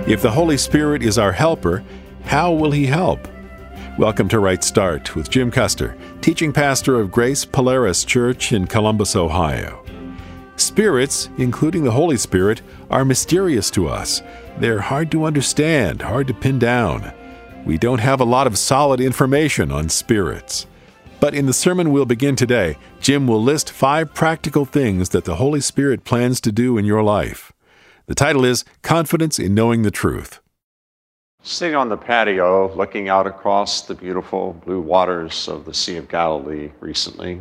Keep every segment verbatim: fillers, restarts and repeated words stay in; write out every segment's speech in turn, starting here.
If the Holy Spirit is our helper, how will He help? Welcome to Right Start with Jim Custer, teaching pastor of Grace Polaris Church in Columbus, Ohio. Spirits, including the Holy Spirit, are mysterious to us. They're hard to understand, hard to pin down. We don't have a lot of solid information on spirits. But in the sermon we'll begin today, Jim will list five practical things that the Holy Spirit plans to do in your life. The title is Confidence in Knowing the Truth. Sitting on the patio, looking out across the beautiful blue waters of the Sea of Galilee recently,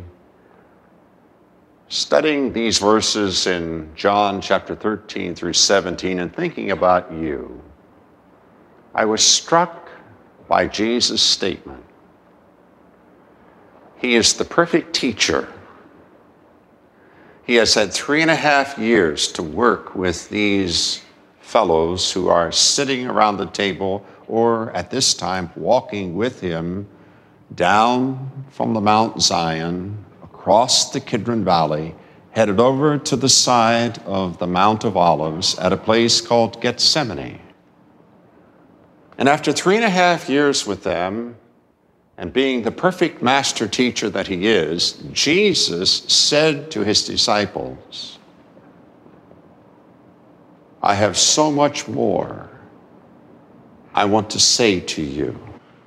studying these verses in John chapter thirteen through seventeen and thinking about you, I was struck by Jesus' statement. He is the perfect teacher. He has had three and a half years to work with these fellows who are sitting around the table or at this time walking with him down from the Mount Zion, across the Kidron Valley, headed over to the side of the Mount of Olives at a place called Gethsemane. And after three and a half years with them, and being the perfect master teacher that he is, Jesus said to his disciples, I have so much more I want to say to you,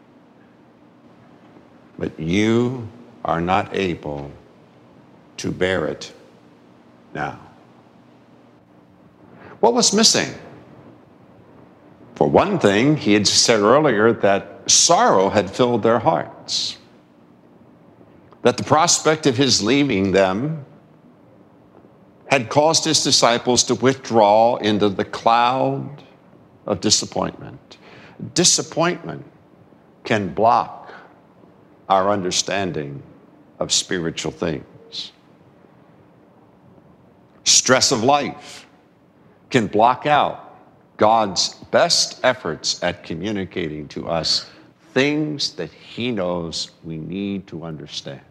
but you are not able to bear it now. What was missing? For one thing, he had said earlier that sorrow had filled their hearts, that the prospect of his leaving them had caused his disciples to withdraw into the cloud of disappointment. Disappointment can block our understanding of spiritual things. Stress of life can block out God's best efforts at communicating to us things that he knows we need to understand.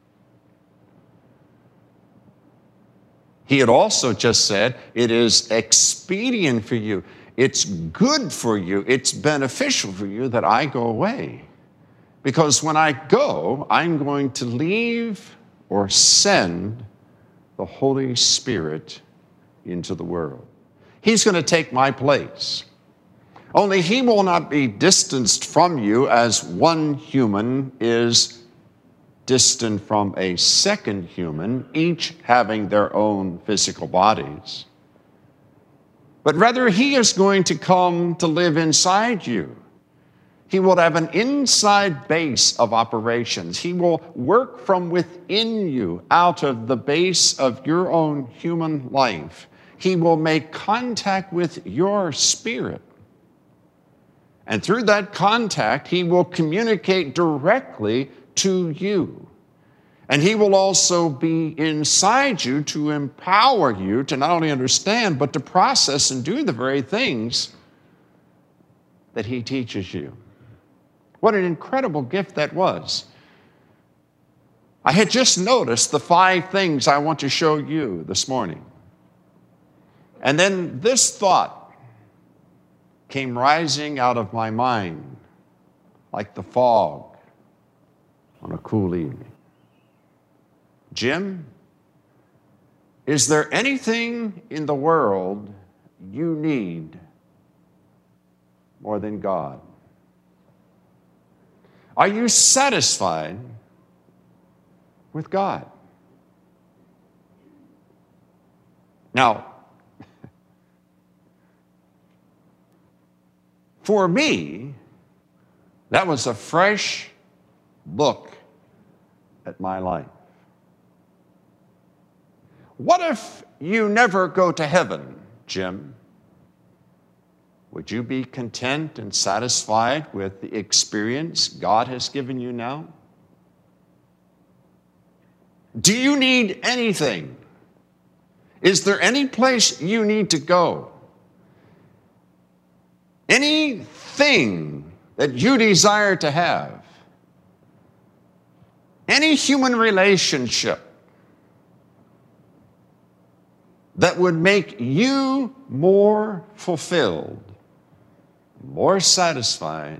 He had also just said, it is expedient for you, it's good for you, it's beneficial for you that I go away. Because when I go, I'm going to leave or send the Holy Spirit into the world. He's going to take my place. Only he will not be distanced from you as one human is distant from a second human, each having their own physical bodies. But rather, he is going to come to live inside you. He will have an inside base of operations. He will work from within you, out of the base of your own human life. He will make contact with your spirit. And through that contact, he will communicate directly to you. And he will also be inside you to empower you to not only understand, but to process and do the very things that he teaches you. What an incredible gift that was. I had just noticed the five things I want to show you this morning. And then this thought came rising out of my mind like the fog on a cool evening. Jim, is there anything in the world you need more than God? Are you satisfied with God? Now, for me, that was a fresh look at my life. What if you never go to heaven, Jim? Would you be content and satisfied with the experience God has given you now? Do you need anything? Is there any place you need to go? Anything that you desire to have? Any human relationship that would make you more fulfilled more satisfied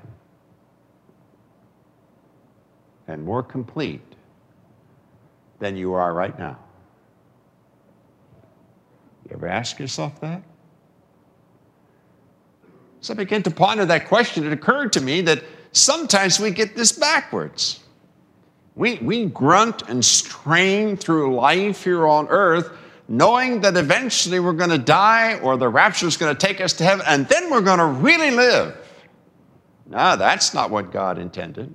and more complete than you are right now. You ever ask yourself that? So I began to ponder that question. It occurred to me that sometimes we get this backwards. We, we grunt and strain through life here on earth, knowing that eventually we're going to die or the rapture is going to take us to heaven, and then we're going to really live. No, that's not what God intended.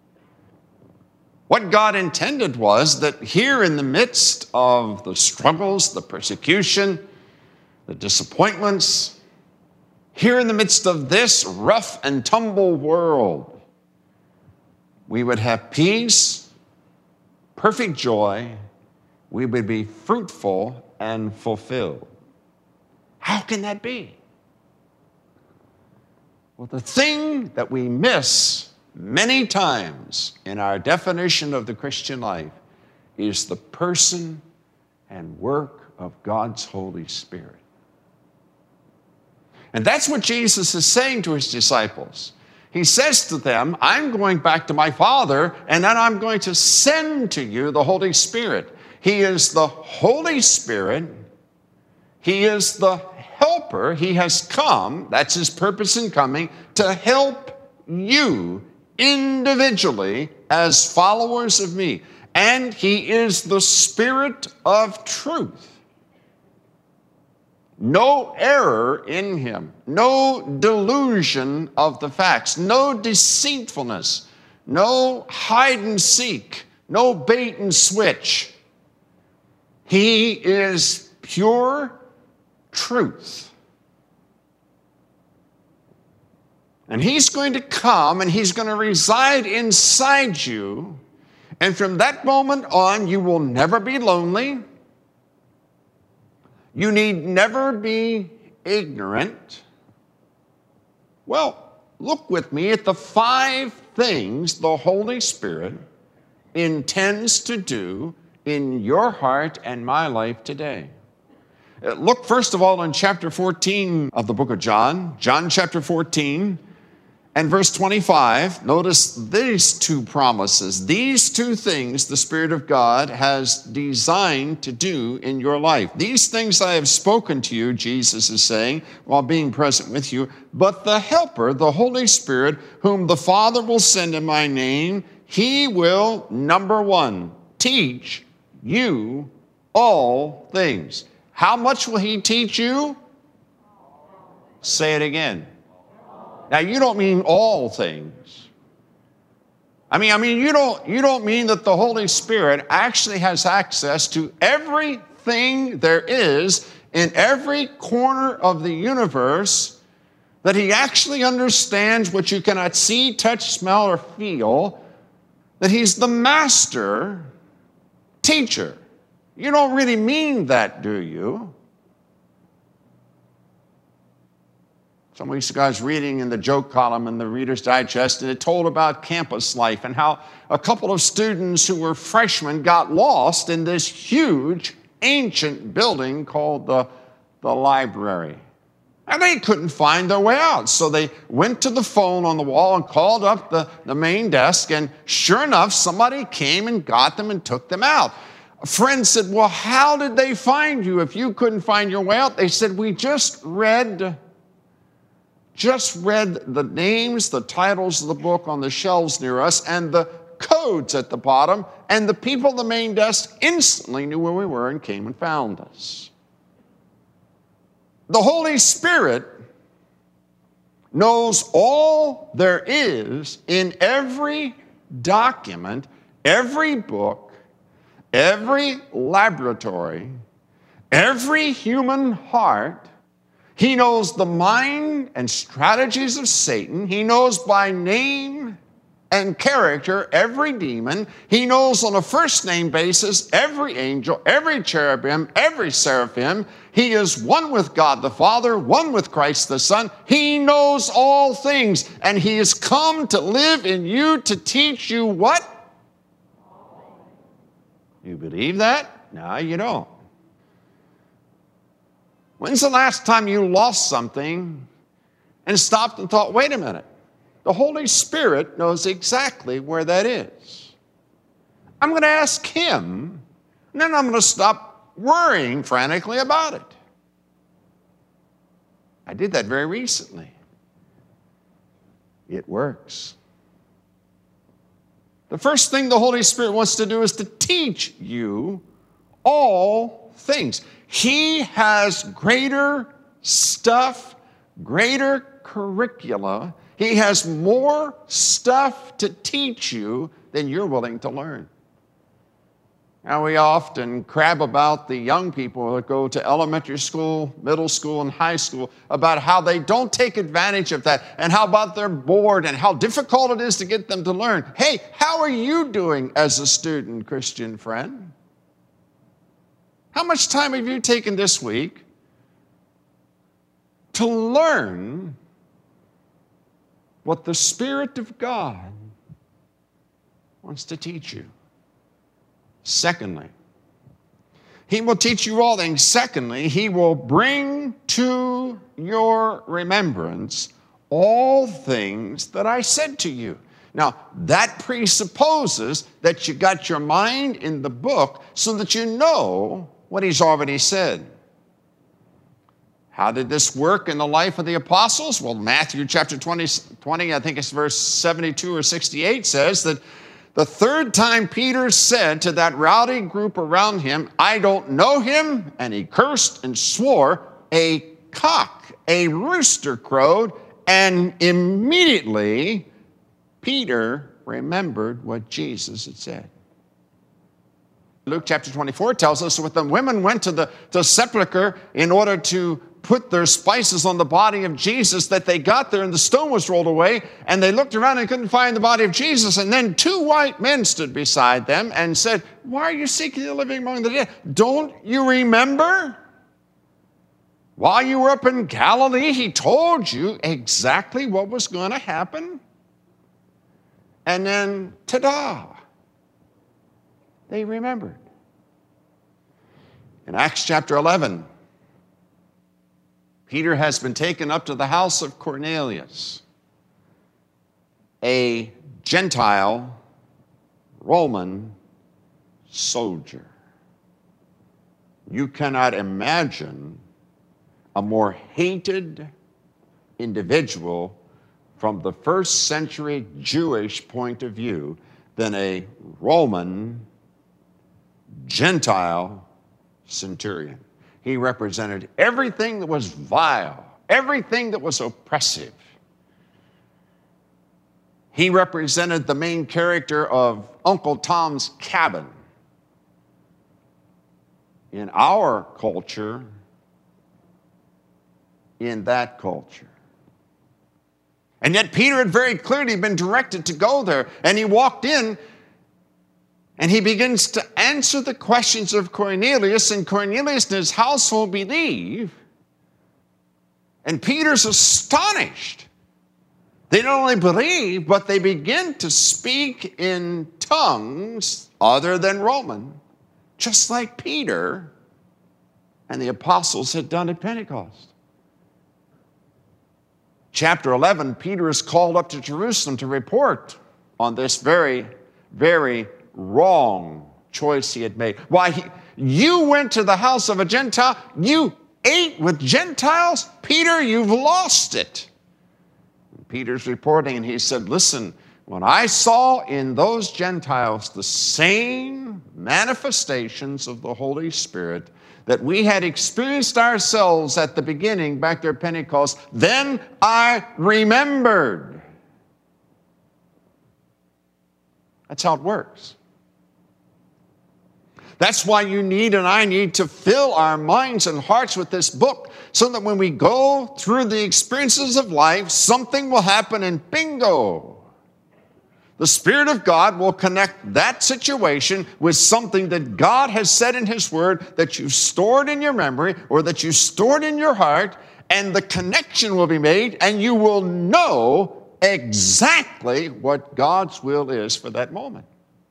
What God intended was that here in the midst of the struggles, the persecution, the disappointments, here in the midst of this rough and tumble world, we would have peace, perfect joy, we would be fruitful and fulfilled. How can that be? Well, the thing that we miss many times in our definition of the Christian life is the person and work of God's Holy Spirit. And that's what Jesus is saying to his disciples. He says to them, I'm going back to my Father, and then I'm going to send to you the Holy Spirit. He is the Holy Spirit. He is the helper. He has come, that's his purpose in coming, to help you individually as followers of me. And he is the Spirit of truth. No error in him, no delusion of the facts, no deceitfulness, no hide and seek, no bait and switch. He is pure truth. And he's going to come and he's going to reside inside you. And from that moment on, you will never be lonely. You need never be ignorant. Well, look with me at the five things the Holy Spirit intends to do in your heart and my life today. Look first of all in chapter fourteen of the book of John, John chapter fourteen. And verse twenty-five, notice these two promises, these two things the Spirit of God has designed to do in your life. These things I have spoken to you, Jesus is saying, while being present with you, but the Helper, the Holy Spirit, whom the Father will send in my name, he will, number one, teach you all things. How much will he teach you? Say it again. Now, you don't mean all things. I mean, I mean, you don't, you don't mean that the Holy Spirit actually has access to everything there is in every corner of the universe, that he actually understands what you cannot see, touch, smell, or feel, that he's the master teacher. You don't really mean that, do you? Some weeks ago, I was reading in the joke column in the Reader's Digest, and it told about campus life and how a couple of students who were freshmen got lost in this huge, ancient building called the, the library. And they couldn't find their way out. So they went to the phone on the wall and called up the, the main desk, and sure enough, somebody came and got them and took them out. A friend said, well, how did they find you if you couldn't find your way out? They said, we just read... just read the names, the titles of the book on the shelves near us, and the codes at the bottom, and the people at the main desk instantly knew where we were and came and found us. The Holy Spirit knows all there is in every document, every book, every laboratory, every human heart. He knows the mind and strategies of Satan. He knows by name and character every demon. He knows on a first-name basis every angel, every cherubim, every seraphim. He is one with God the Father, one with Christ the Son. He knows all things, and he has come to live in you to teach you what? You believe that? No, you don't. When's the last time you lost something and stopped and thought, wait a minute. The Holy Spirit knows exactly where that is. I'm going to ask him, and then I'm going to stop worrying frantically about it. I did that very recently. It works. The first thing the Holy Spirit wants to do is to teach you all things. He has greater stuff, greater curricula. He has more stuff to teach you than you're willing to learn. Now, we often crab about the young people that go to elementary school, middle school, and high school about how they don't take advantage of that, and how about they're bored, and how difficult it is to get them to learn. Hey, how are you doing as a student, Christian friend? How much time have you taken this week to learn what the Spirit of God wants to teach you? Secondly, he will teach you all things. Secondly, he will bring to your remembrance all things that I said to you. Now, that presupposes that you got your mind in the book so that you know what he's already said. How did this work in the life of the apostles? Well, Matthew chapter twenty, twenty, I think it's verse seventy-two or sixty-eight, says that the third time Peter said to that rowdy group around him, I don't know him, and he cursed and swore, a cock, a rooster crowed, and immediately Peter remembered what Jesus had said. Luke chapter twenty-four tells us that the women went to the to sepulcher in order to put their spices on the body of Jesus, that they got there and the stone was rolled away, and they looked around and couldn't find the body of Jesus. And then two white men stood beside them and said, why are you seeking the living among the dead? Don't you remember? While you were up in Galilee, he told you exactly what was going to happen. And then, ta-da, they remembered. In Acts chapter eleven, Peter has been taken up to the house of Cornelius, a Gentile Roman soldier. You cannot imagine a more hated individual from the first century Jewish point of view than a Roman Gentile centurion. He represented everything that was vile, everything that was oppressive. He represented the main character of Uncle Tom's Cabin. In our culture, in that culture. And yet Peter had very clearly been directed to go there, and he walked in and he begins to answer the questions of Cornelius, and Cornelius and his household believe. And Peter's astonished. They not only believe, but they begin to speak in tongues other than Roman, just like Peter and the apostles had done at Pentecost. Chapter eleven, Peter is called up to Jerusalem to report on this very, very wrong choice he had made. Why, he, you went to the house of a Gentile, you ate with Gentiles? Peter, you've lost it. And Peter's reporting, and he said, listen, when I saw in those Gentiles the same manifestations of the Holy Spirit that we had experienced ourselves at the beginning back there at Pentecost, then I remembered. That's how it works. That's why you need and I need to fill our minds and hearts with this book, so that when we go through the experiences of life, something will happen and bingo. The Spirit of God will connect that situation with something that God has said in His Word that you've stored in your memory or that you stored in your heart, and the connection will be made, and you will know exactly what God's will is for that moment.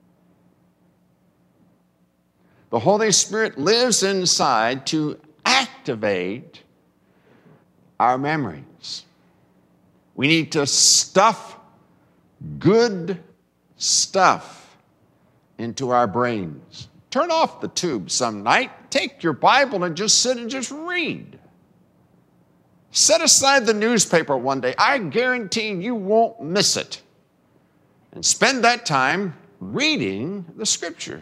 The Holy Spirit lives inside to activate our memories. We need to stuff good stuff into our brains. Turn off the tube some night, take your Bible and just sit and just read. Set aside the newspaper one day. I guarantee you won't miss it. And spend that time reading the Scriptures.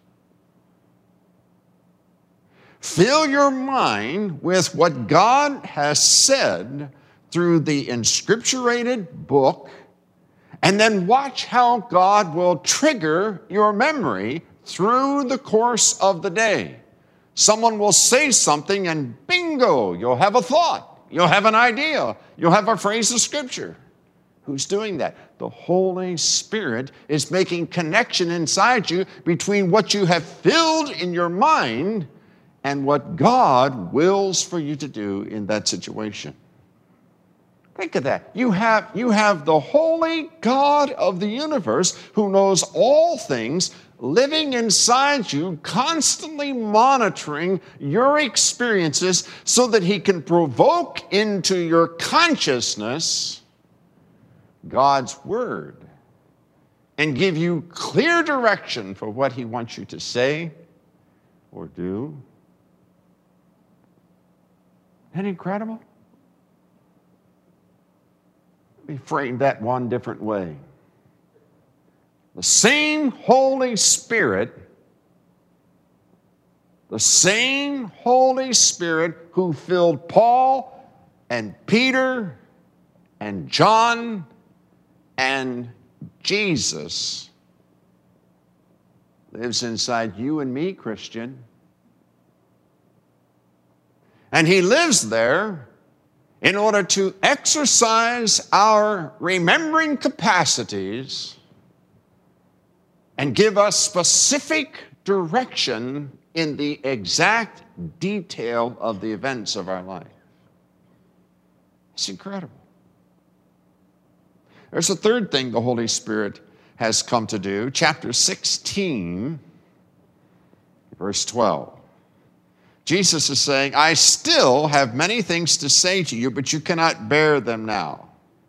Fill your mind with what God has said through the inscripturated book, and then watch how God will trigger your memory through the course of the day. Someone will say something and bingo, you'll have a thought. You'll have an idea. You'll have a phrase of Scripture. Who's doing that? The Holy Spirit is making connection inside you between what you have filled in your mind and what God wills for you to do in that situation. Think of that. You have, you have the holy God of the universe who knows all things living inside you, constantly monitoring your experiences so that he can provoke into your consciousness God's Word and give you clear direction for what he wants you to say or do. Isn't that incredible? Let me frame that one different way. The same Holy Spirit, the same Holy Spirit who filled Paul and Peter and John and Jesus lives inside you and me, Christian. And he lives there in order to exercise our remembering capacities and give us specific direction in the exact detail of the events of our life. It's incredible. There's a third thing the Holy Spirit has come to do. Chapter sixteen, verse twelve. Jesus is saying, I still have many things to say to you, but you cannot bear them now.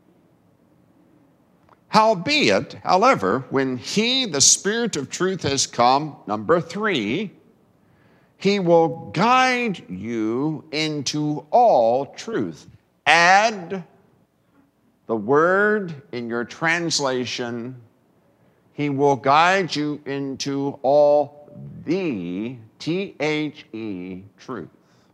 Howbeit, however, when he, the Spirit of truth, has come, number three, he will guide you into all truth. Add the word in your translation, he will guide you into all the, T H E, truth.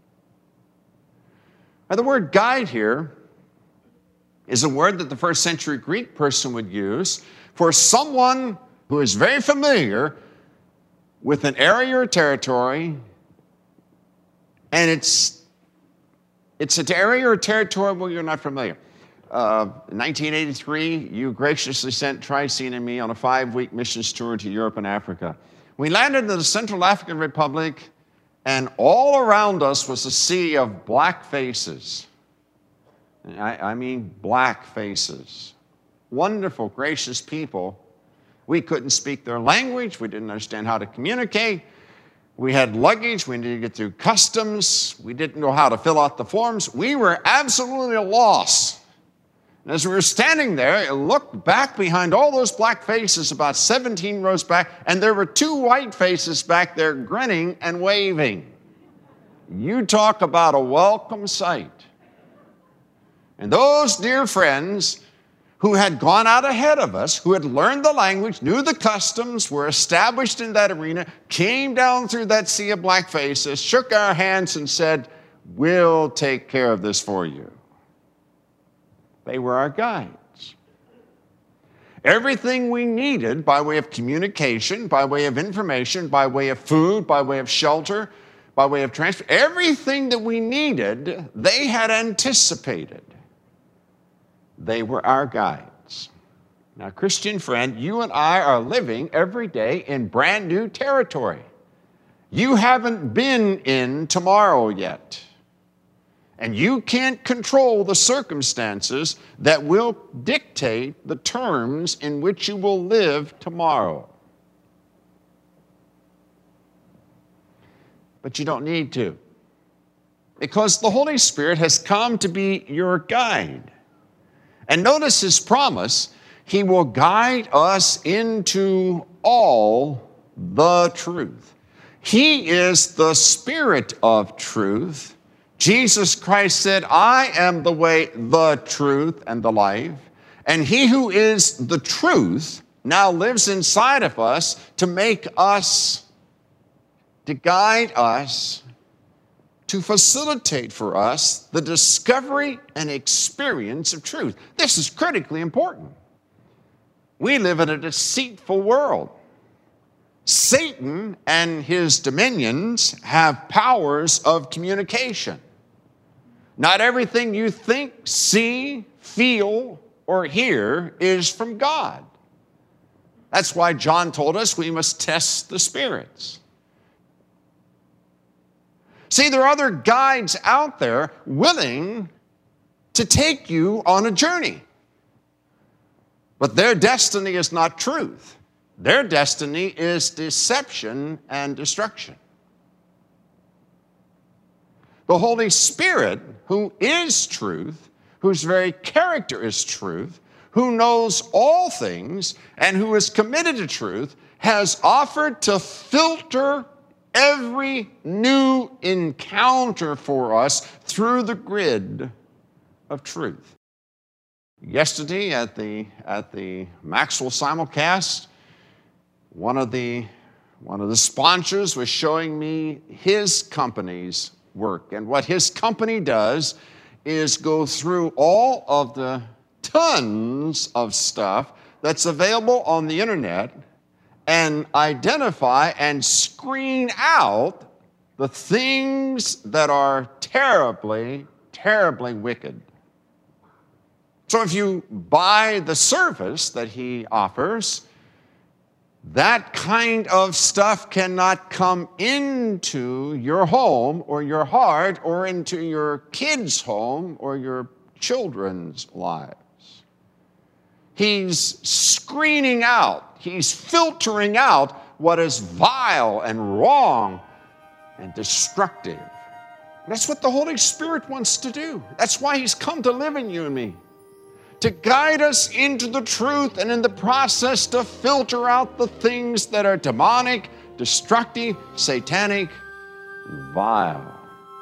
Now, the word guide here is a word that the first century Greek person would use for someone who is very familiar with an area or territory, and it's, it's an area or territory where you're not familiar. Uh, in nineteen eighty-three, you graciously sent Tricene and me on a five-week missions tour to Europe and Africa. We landed in the Central African Republic, and all around us was a sea of black faces. I, I mean black faces. Wonderful, gracious people. We couldn't speak their language. We didn't understand how to communicate. We had luggage. We needed to get through customs. We didn't know how to fill out the forms. We were absolutely lost. And as we were standing there, I looked back behind all those black faces, about seventeen rows back, and there were two white faces back there grinning and waving. You talk about a welcome sight. And those dear friends who had gone out ahead of us, who had learned the language, knew the customs, were established in that arena, came down through that sea of black faces, shook our hands and said, we'll take care of this for you. They were our guides. Everything we needed by way of communication, by way of information, by way of food, by way of shelter, by way of transport, everything that we needed, they had anticipated. They were our guides. Now, Christian friend, you and I are living every day in brand new territory. You haven't been in tomorrow yet. And you can't control the circumstances that will dictate the terms in which you will live tomorrow. But you don't need to, because the Holy Spirit has come to be your guide. And notice his promise, he will guide us into all the truth. He is the Spirit of truth. Jesus Christ said, I am the way, the truth, and the life. And he who is the truth now lives inside of us to make us, to guide us, to facilitate for us the discovery and experience of truth. This is critically important. We live in a deceitful world. Satan and his dominions have powers of communication. Not everything you think, see, feel, or hear is from God. That's why John told us we must test the spirits. See, there are other guides out there willing to take you on a journey. But their destiny is not truth. Their destiny is deception and destruction. The Holy Spirit, who is truth, whose very character is truth, who knows all things, and who is committed to truth, has offered to filter every new encounter for us through the grid of truth. Yesterday at the, at the Maxwell simulcast, one of the, one of the sponsors was showing me his company's work. And what his company does is go through all of the tons of stuff that's available on the internet and identify and screen out the things that are terribly, terribly wicked. So if you buy the service that he offers, that kind of stuff cannot come into your home or your heart or into your kids' home or your children's lives. He's screening out, he's filtering out what is vile and wrong and destructive. That's what the Holy Spirit wants to do. That's why he's come to live in you and me, to guide us into the truth and in the process to filter out the things that are demonic, destructive, satanic, vile.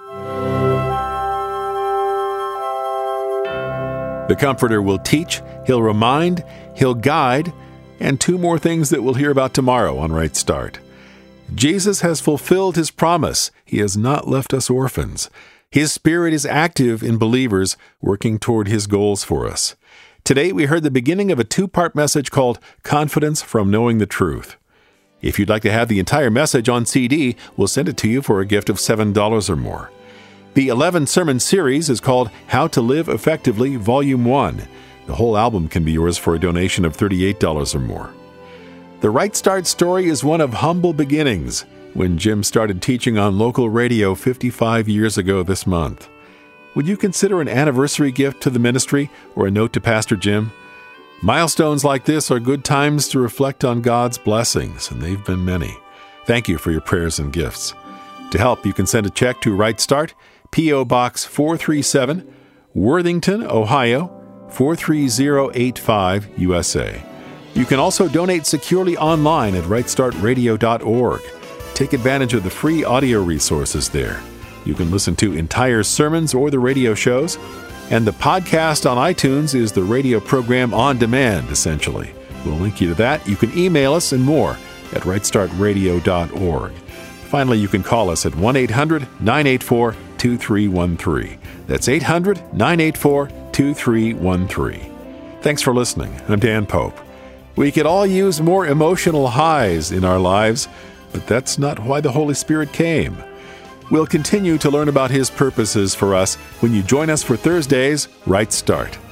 The Comforter will teach, he'll remind, he'll guide, and two more things that we'll hear about tomorrow on Right Start. Jesus has fulfilled his promise. He has not left us orphans. His Spirit is active in believers working toward his goals for us. Today we heard the beginning of a two-part message called Confidence from Knowing the Truth. If you'd like to have the entire message on C D, we'll send it to you for a gift of seven dollars or more. The eleven-sermon series is called How to Live Effectively, Volume one. The whole album can be yours for a donation of thirty-eight dollars or more. The Right Start story is one of humble beginnings, when Jim started teaching on local radio fifty-five years ago this month. Would you consider an anniversary gift to the ministry or a note to Pastor Jim? Milestones like this are good times to reflect on God's blessings, and they've been many. Thank you for your prayers and gifts. To help, you can send a check to Right Start, P O. Box four three seven, Worthington, Ohio, four three zero eight five, U S A. You can also donate securely online at right start radio dot org. Take advantage of the free audio resources there. You can listen to entire sermons or the radio shows, and the podcast on iTunes is the radio program on demand, essentially. We'll link you to that. You can email us and more at right start radio dot org. Finally, you can call us at one eight hundred nine eight four two three one three. That's eight hundred nine eight four two three one three. Thanks for listening. I'm Dan Pope. We could all use more emotional highs in our lives, but that's not why the Holy Spirit came. We'll continue to learn about his purposes for us when you join us for Thursday's Right Start.